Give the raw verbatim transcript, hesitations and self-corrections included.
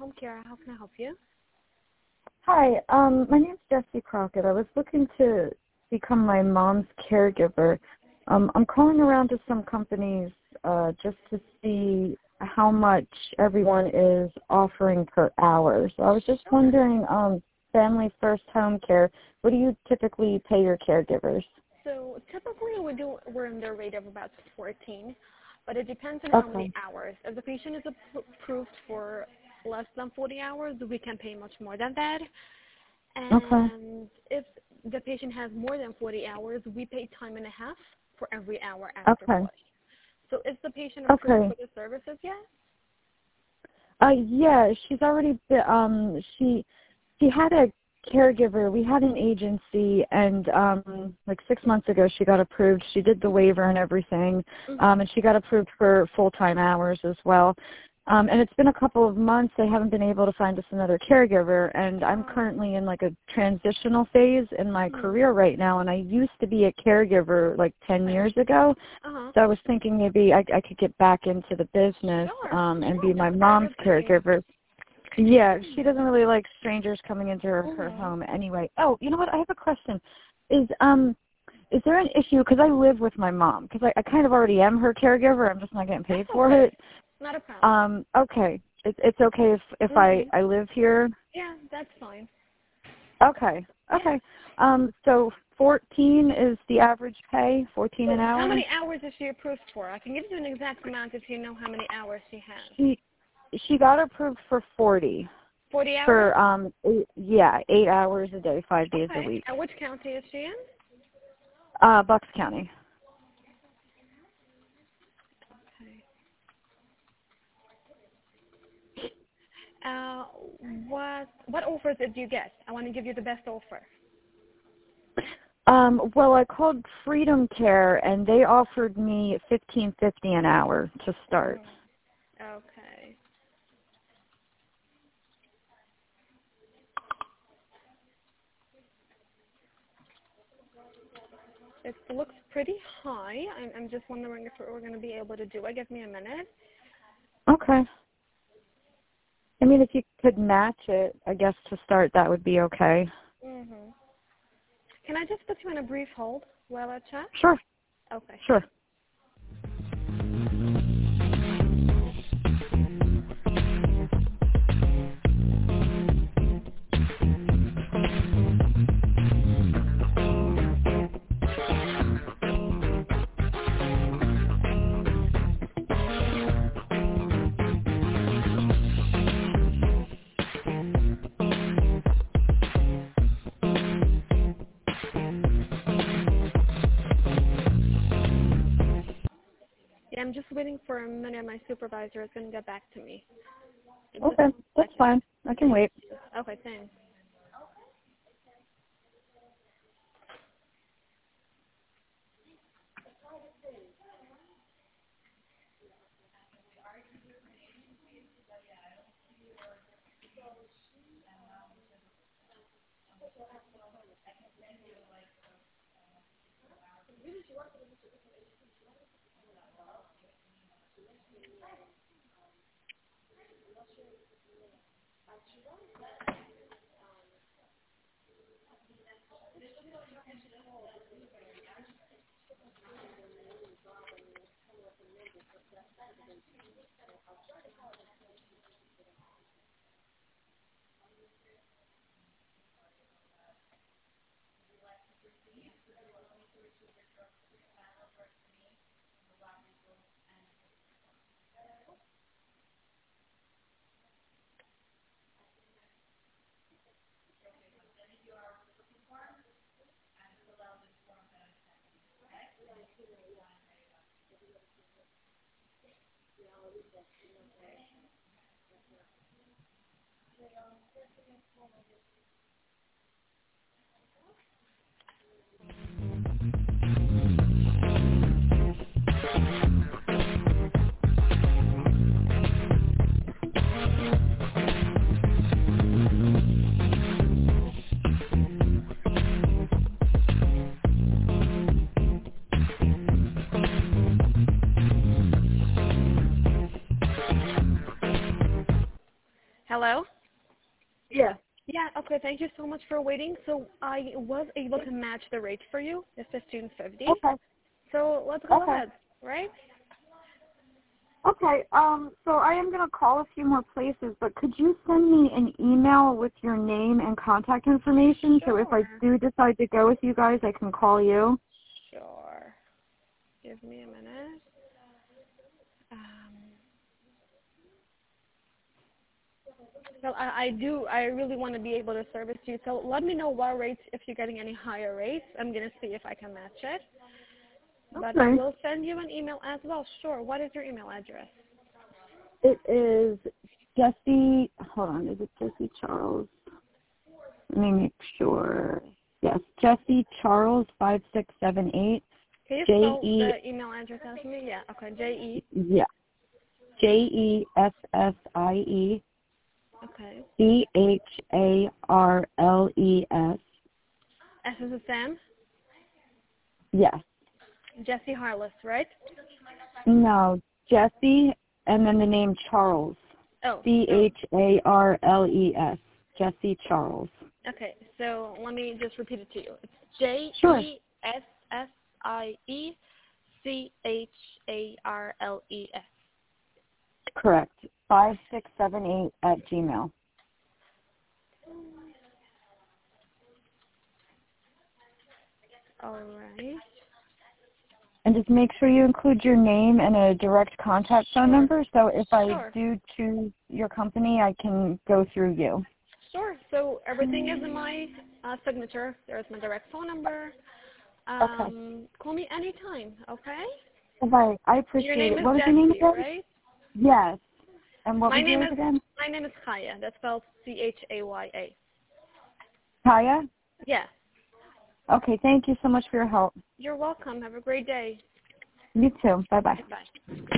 Home Care. How can I help you? Hi, um, my name's Jessie Crockett. I was looking to become my mom's caregiver. Um, I'm calling around to some companies uh, just to see how much everyone is offering per hour. So I was just wondering, um, Family First Home Care, what do you typically pay your caregivers? So typically we do we're in the rate of about fourteen, but it depends on how Okay. many hours. If the patient is appro- approved for less than forty hours, we can pay much more than that. Okay. And if the patient has more than forty hours, we pay time and a half for every hour after Okay. forty. So is the patient approved Okay. for the services yet? Uh, yeah, she's already been, um, she, she had a caregiver. We had an agency, and um, like six months ago, she got approved. She did the waiver and everything, Mm-hmm. um, and she got approved for full-time hours as well. Um, and it's been a couple of months. They haven't been able to find us another caregiver, and I'm currently in like a transitional phase in my Mm-hmm. career right now. And I used to be a caregiver like ten years ago, Uh-huh. so I was thinking maybe I, I could get back into the business Sure. um, and Sure. be my That's a very mom's good thing. caregiver. Yeah, she doesn't really like strangers coming into her, her Mm-hmm. home anyway. Oh, you know what? I have a question. Is um, is there an issue? Because I live with my mom. Because I, I kind of already am her caregiver. I'm just not getting paid That's for okay. it. Not a problem. Um, okay. It's it's okay if if I Mm-hmm. I live here. Yeah, that's fine. Okay. Yeah. Okay. Um, so fourteen is the average pay. Fourteen So an how hour. many hours is she approved for? I can give you an exact amount if you know how many hours she has. She she got approved for forty. forty hours? For um eight, yeah, eight hours a day, five days a Okay. week. And which county is she in? Uh, Bucks County. Okay. Uh, what what offers did you get? I want to give you the best offer. Um, well, I called Freedom Care, and they offered me fifteen fifty an hour to start. Mm. Okay. It looks pretty high. I'm, I'm just wondering if we're going to be able to do it. Give me a minute. Okay. I mean, if you could match it, I guess to start, that would be okay. Mm-hmm. Can I just put you on a brief hold while I check? Sure. Okay. Sure. Yeah, I'm just waiting for a minute. My supervisor is going to get back to me. Just Okay, one that's second. fine. I can wait. Okay, thanks. Hello? Yeah. Yeah, okay, thank you so much for waiting. So I was able to match the rate for you, the fifteen fifty. Okay. So let's go Okay. ahead, right? Okay. Um. So I am gonna call a few more places, but could you send me an email with your name and contact information? So if I Sure. do decide to go with you guys, I can call you. Sure. Give me a minute. Um, well, I, I do. I really want to be able to service you. So let me know what rates, if you're getting any higher rates. I'm going to see if I can match it. But I Okay. will send you an email as well. Sure. What is your email address? It is Jesse. Hold on. Is it Jesse Charles? Let me make sure. Yes, Jesse Charles five six seven eight. Can you J spell E. the email address out for me? Yeah. Okay. J E. Yeah. J E S S I E Okay. C H A R L E S. S is a Sam. Yes. Jesse Harless, right? No, Jesse, and then the name Charles. Oh. C So, H A R L E S. Jesse Charles. okay. So let me just repeat it to you. It's J Sure. E S S I E C H A R L E S. Correct. Five six seven eight at Gmail. All right. And just make sure you include your name and a direct contact phone Sure. number. So if I Sure. do choose your company, I can go through you. Sure. So everything is in my uh, signature. There's my direct phone number. Okay. Um, call me anytime, okay? Bye. I Your appreciate name it. is What was your name Jesse, again? right? Yes. And what My was name yours is again? my name is Chaya. That's spelled C H A Y A. Kaya? Yeah. Okay, thank you so much for your help. You're welcome. Have a great day. You too. Bye-bye. Bye.